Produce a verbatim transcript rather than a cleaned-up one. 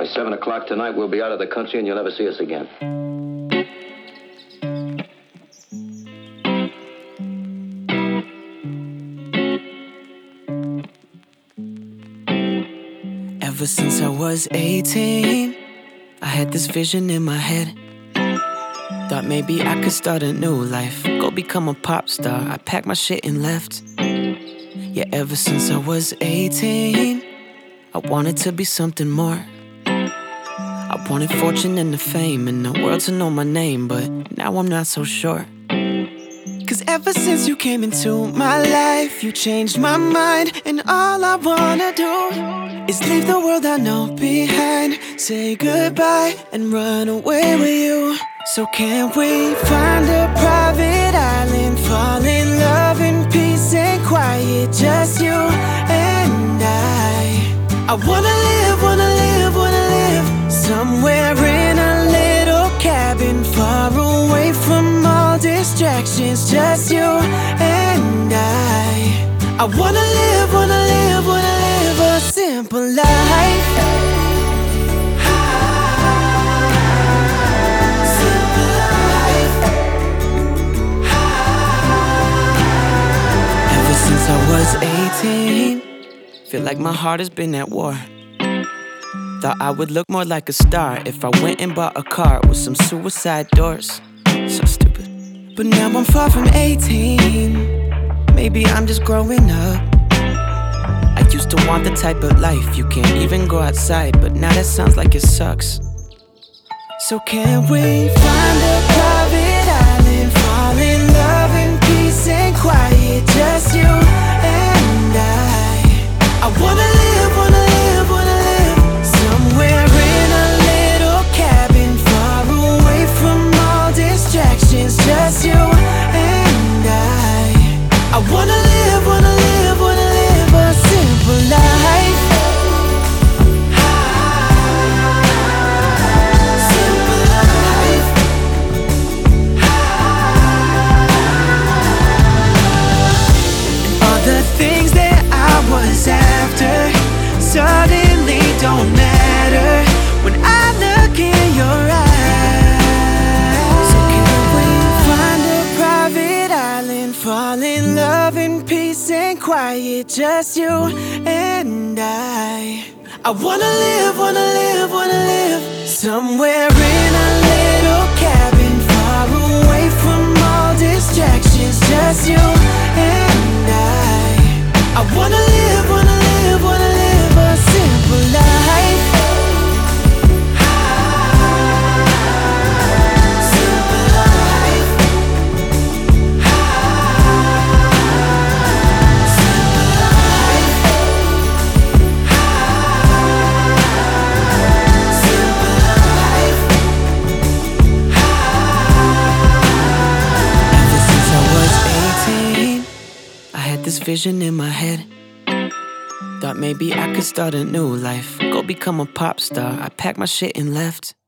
By seven o'clock tonight, we'll be out of the country and you'll never see us again. Ever since I was eighteen, I had this vision in my head. Thought maybe I could start a new life, go become a pop star. I packed my shit and left. Yeah, ever since I was eighteen, I wanted to be something more. I wanted fortune and the fame and the world to know my name, but now I'm not so sure. Cause ever since you came into my life, you changed my mind, and all I wanna do is leave the world I know behind, say goodbye and run away with you. So can't we find a private island, fall in love in peace and quiet, just you and I. I wanna live, wanna live, wanna live somewhere in a little cabin, far away from all distractions, just you and I. I wanna live, wanna live, wanna live a simple life. Simple life. Ever since I was eighteen, feel like my heart has been at war. Thought I would look more like a star if I went and bought a car with some suicide doors. So stupid. But now I'm far from eighteen. Maybe I'm just growing up. I used to want the type of life you can't even go outside, but now that sounds like it sucks. So can we find a private island, fall in love in peace and quiet, just you and I. I wanna live, wanna live, wanna live somewhere in a little cabin, far away from all distractions, just you and I. I wanna live, wanna live, wanna live a simple life. Simple life. All the things that I was after suddenly don't matter when I look in your eyes. So can we find a private island, fall in love in peace and quiet, just you and I. I wanna live, wanna live, wanna live somewhere in a little cabin, far away from all distractions, just you and I. I wanna live, wanna live, wanna live a simple life. Simple life. Simple life. Simple life. Ever since I was eighteen, I had this vision in my head. Thought maybe I could start a new life, go become a pop star. I packed my shit and left.